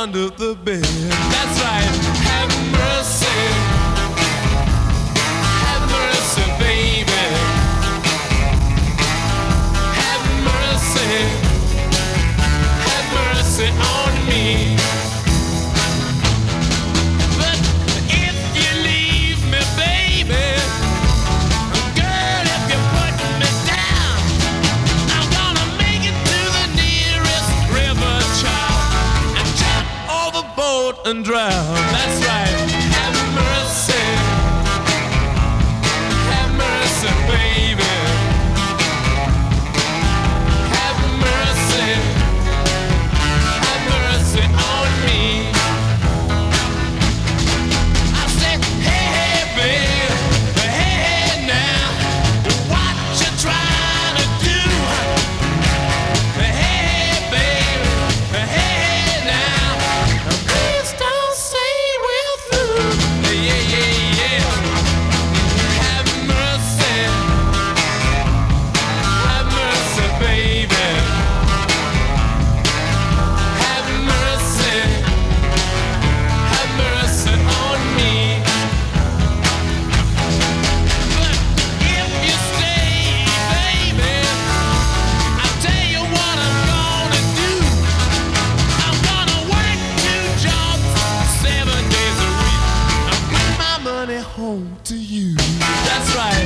under the bed. That's right. Have mercy. Have mercy, baby. Have mercy. Have mercy on me. But if you leave me, baby, girl, if you put me down, I'm gonna make it to the nearest river, child, and jump overboard and drown. That's right. Have mercy. Have mercy, baby. Have mercy. Have mercy on me. I said, hey, hey, babe. Hey, hey, now. What you trying to do? Hey, hey, babe. Hey, hey, now. Please don't say we're through. Yeah, yeah, yeah. Have mercy. Have mercy, baby. Have mercy. Have mercy on me. But if you stay, baby, I'll tell you what I'm gonna do. I'm gonna work 2 jobs, 7 days a week. I'll bring my money home to you. That's right.